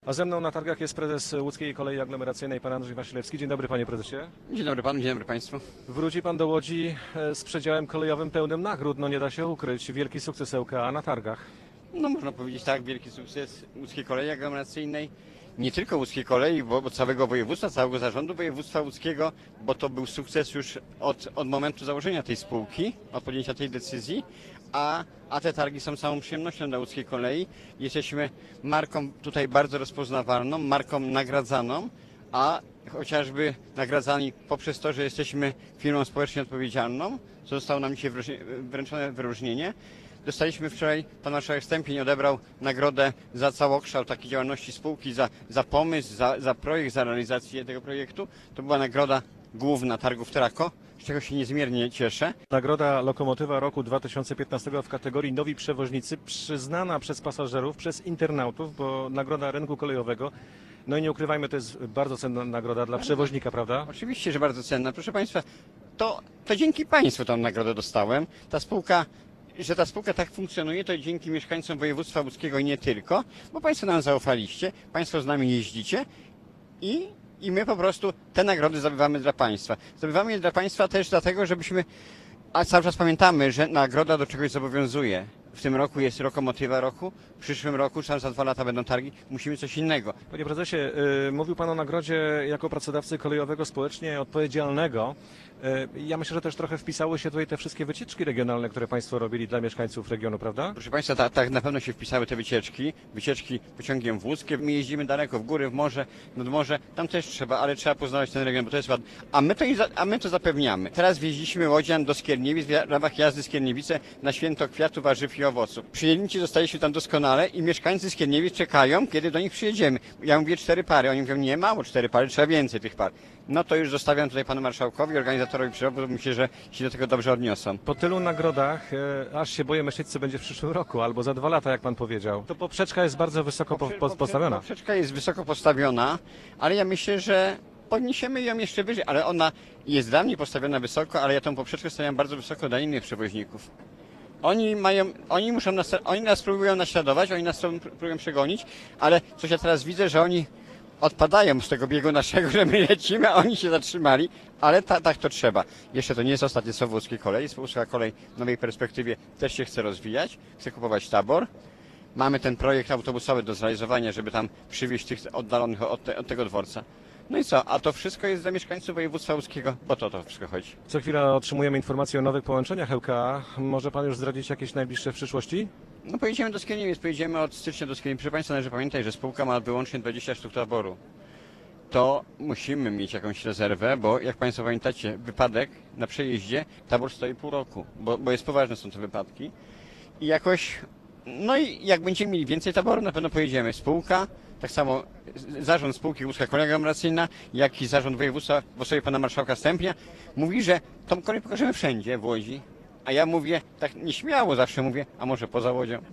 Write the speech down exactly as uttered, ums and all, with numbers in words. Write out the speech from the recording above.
A ze mną na targach jest prezes Łódzkiej Kolei Aglomeracyjnej, pan Andrzej Wasilewski. Dzień dobry, panie prezesie. Dzień dobry panu, dzień dobry państwu. Wróci pan do Łodzi e, z przedziałem kolejowym pełnym nagród, no nie da się ukryć. Wielki sukces L K A na targach. No można powiedzieć tak, wielki sukces Łódzkiej Kolei Aglomeracyjnej. Nie tylko Łódzkiej Kolei, bo, bo całego województwa, całego zarządu województwa łódzkiego, bo to był sukces już od, od momentu założenia tej spółki, od podjęcia tej decyzji, a, a te targi są całą przyjemnością dla Łódzkiej Kolei. Jesteśmy marką tutaj bardzo rozpoznawalną, marką nagradzaną, a chociażby nagradzani poprzez to, że jesteśmy firmą społecznie odpowiedzialną, co zostało nam dzisiaj wręczone wyróżnienie. Dostaliśmy wczoraj, pan marszałek Stępień odebrał nagrodę za całokształt takiej działalności spółki, za, za pomysł, za, za projekt, za realizację tego projektu. To była nagroda główna targów Trako, z czego się niezmiernie cieszę. Nagroda Lokomotywa Roku dwa tysiące piętnastego w kategorii Nowi Przewoźnicy, przyznana przez pasażerów, przez internautów, bo nagroda rynku kolejowego. No i nie ukrywajmy, to jest bardzo cenna nagroda dla przewoźnika, prawda? Oczywiście, że bardzo cenna. Proszę państwa, to, to dzięki państwu tę nagrodę dostałem. Ta spółka że ta spółka tak funkcjonuje, to dzięki mieszkańcom województwa łódzkiego i nie tylko, bo państwo nam zaufaliście, państwo z nami jeździcie i, i my po prostu te nagrody zdobywamy dla państwa. Zdobywamy je dla państwa też dlatego, żebyśmy, a cały czas pamiętamy, że nagroda do czegoś zobowiązuje. W tym roku jest Lokomotywa Roku, w przyszłym roku, czy tam za dwa lata będą targi, musimy coś innego. Panie prezesie, y, mówił pan o nagrodzie jako pracodawcy kolejowego społecznie odpowiedzialnego. Y, ja myślę, że też trochę wpisały się tutaj te wszystkie wycieczki regionalne, które państwo robili dla mieszkańców regionu, prawda? Proszę państwa, tak, tak na pewno się wpisały te wycieczki, wycieczki pociągiem wódzkim. My jeździmy daleko, w góry, w morze, nad morze, tam też trzeba, ale trzeba poznawać ten region, bo to jest ładne. A my to, i za, a my to zapewniamy. Teraz wieźliśmy łodzian do Skierniewic w ramach jazdy Skierniewice na święto kwiatów, warzyw i owoców. Przyjęci zostaliśmy tam doskonale i mieszkańcy Skierniewic czekają, kiedy do nich przyjedziemy. Ja mówię cztery pary, oni mówią nie mało cztery pary, trzeba więcej tych par. No to już zostawiam tutaj panu marszałkowi, organizatorowi przyrobu, myślę, że się do tego dobrze odniosą. Po tylu nagrodach, e, aż się boję myśleć, co będzie w przyszłym roku, albo za dwa lata, jak pan powiedział. To poprzeczka jest bardzo wysoko po, po, postawiona. Poprzeczka jest wysoko postawiona, ale ja myślę, że podniesiemy ją jeszcze wyżej, ale ona jest dla mnie postawiona wysoko, ale ja tą poprzeczkę stawiam bardzo wysoko dla innych przewoźników. Oni mają, oni muszą nas, oni nas próbują naśladować, oni nas próbują przegonić, ale coś ja teraz widzę, że oni odpadają z tego biegu naszego, że my lecimy, a oni się zatrzymali, ale ta, tak to trzeba. Jeszcze to nie jest ostatnie słowo Łódzkiej Kolei. Łódzka Kolej w nowej perspektywie też się chce rozwijać, chce kupować tabor. Mamy ten projekt autobusowy do zrealizowania, żeby tam przywieźć tych oddalonych od, te, od tego dworca. No i co? A to wszystko jest dla mieszkańców województwa łódzkiego, bo to to wszystko chodzi. Co chwila otrzymujemy informacje o nowych połączeniach L K A. Może pan już zdradzić jakieś najbliższe w przyszłości? No pojedziemy do Skierniewic, pojedziemy od stycznia do Skierniewic. Proszę państwa, należy pamiętać, że spółka ma wyłącznie dwadzieścia sztuk taboru. To musimy mieć jakąś rezerwę, bo jak państwo pamiętacie, wypadek na przejeździe, tabor stoi pół roku, bo, bo jest poważne są te wypadki. I jakoś, no i jak będziemy mieli więcej taboru, na pewno pojedziemy. Spółka, tak samo zarząd spółki Łódzka Kolej Aglomeracyjna, jak i zarząd województwa w osobie pana marszałka Stępnia mówi, że tą kolej pokażemy wszędzie w Łodzi. A ja mówię, tak nieśmiało zawsze mówię, a może poza Łodzią.